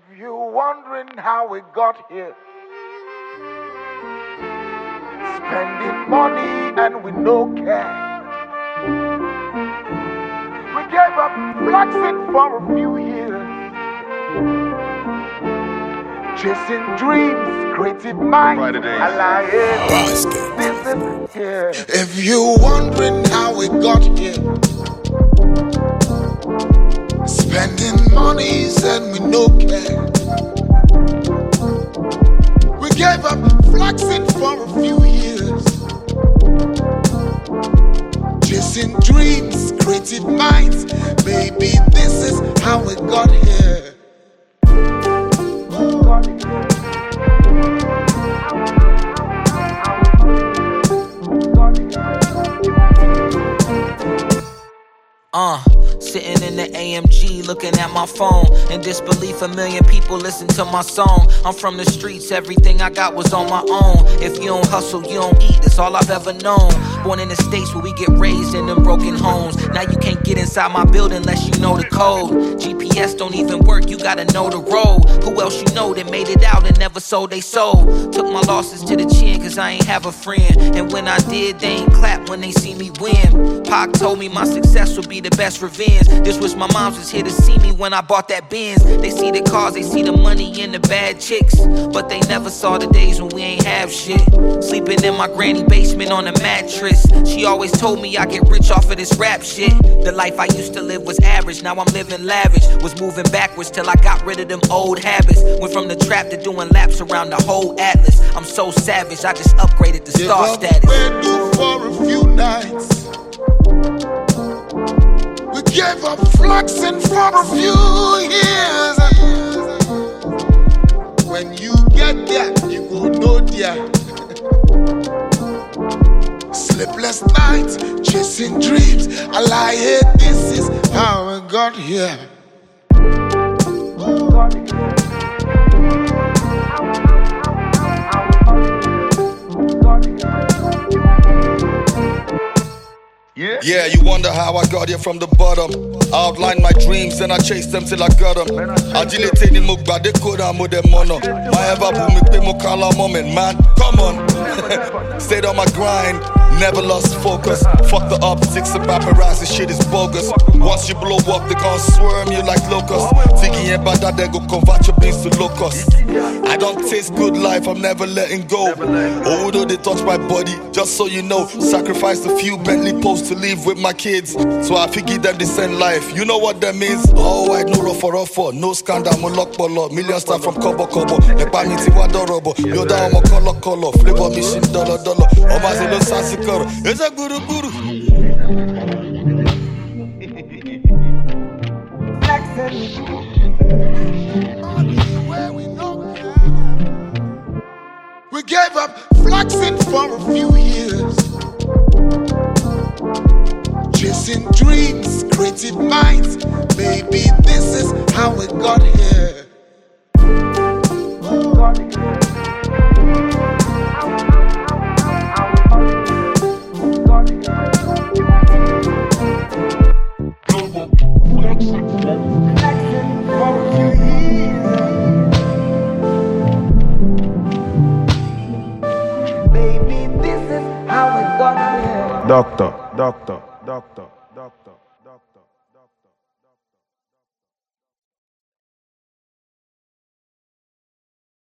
you're wondering how we got here, spending money and we no care. We gave up flexing for a few years, chasing dreams, creative minds, alive. Listen here. If you're wondering how we got here, spending monies and we no care. We gave up flexing for a few years, chasing dreams, creative minds. Baby, this is how we got here. Sitting in the AMG looking at my phone. In disbelief, a million people listen to my song. I'm from the streets, everything I got was on my own. If you don't hustle, you don't eat, that's all I've ever known. Born in the States where we get raised in them broken homes. Now you can't get inside my building unless you know the code. GPS don't even work, you gotta know the road. Who else you know that made it out and never sold they soul? Took my losses to the chin cause I ain't have a friend. And when I did, they ain't clap when they see me win. Pac told me my success would be the best revenge. Just wish my moms was here to see me when I bought that Benz. They see the cars, they see the money and the bad chicks, but they never saw the days when we ain't have shit. Sleeping in my granny basement on a mattress. She always told me I get rich off of this rap shit. The life I used to live was average, now I'm living lavish. Was moving backwards till I got rid of them old habits. Went from the trap to doing laps around the whole atlas. I'm so savage, I just upgraded the star status. Been due for a few nights. We gave up flexing for a few years. When you get there, you go know there. Sleepless nights, chasing dreams. I lie here, this is how I got here. Yeah, you wonder how I got here from the bottom. I outlined my dreams and I chased them till I got them. Agility ni mugba de koda mo de mono. My ever boom me pe mo kala moment, man. Come on. Stayed on my grind, never lost focus. Fuck the optics and paparazzi, shit is bogus. Once you blow up, they gon' swarm you like locusts. Tiki and bada, they go convert your beans to locusts. I don't taste good life, I'm never letting go. Oh, though they touch my body, just so you know. Sacrificed a few Bentley posts to live with my kids, so I figure them the same life. You know what that means? Oh, I no rough, no scandal, mo lock bolo. Millions start from kobo. Nepa mi ti wa dorobo. Yoda omo color. Flavor mission dollar. Oma zelo sasi koro. It's a guru. We gave up flexing for a few years, chasing dreams, creative minds. Baby, this is how we got here. Doctor.